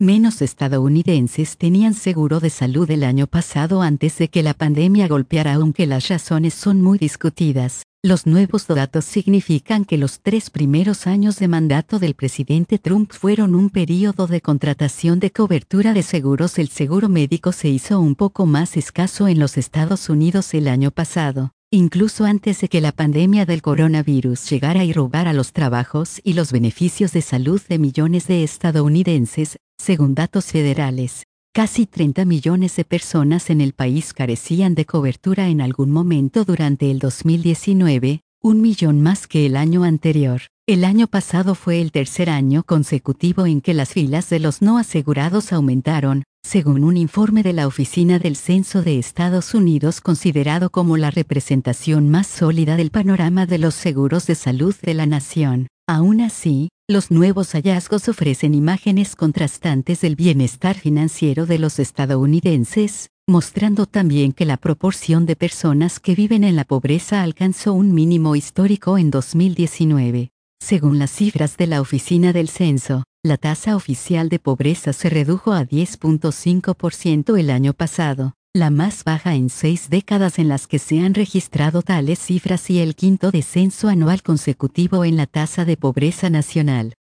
Menos estadounidenses tenían seguro de salud el año pasado antes de que la pandemia golpeara, aunque las razones son muy discutidas. Los nuevos datos significan que los 3 primeros años de mandato del presidente Trump fueron un período de contratación de cobertura de seguros. El seguro médico se hizo un poco más escaso en los Estados Unidos el año pasado, incluso antes de que la pandemia del coronavirus llegara y robara los trabajos y los beneficios de salud de millones de estadounidenses, según datos federales. Casi 30 millones de personas en el país carecían de cobertura en algún momento durante el 2019, 1 millón más que el año anterior. El año pasado fue el tercer año consecutivo en que las filas de los no asegurados aumentaron, según un informe de la Oficina del Censo de Estados Unidos, considerado como la representación más sólida del panorama de los seguros de salud de la nación. Aún así, los nuevos hallazgos ofrecen imágenes contrastantes del bienestar financiero de los estadounidenses, mostrando también que la proporción de personas que viven en la pobreza alcanzó un mínimo histórico en 2019. Según las cifras de la Oficina del Censo, la tasa oficial de pobreza se redujo a 10.5% el año pasado, la más baja en 6 décadas en las que se han registrado tales cifras y el quinto descenso anual consecutivo en la tasa de pobreza nacional.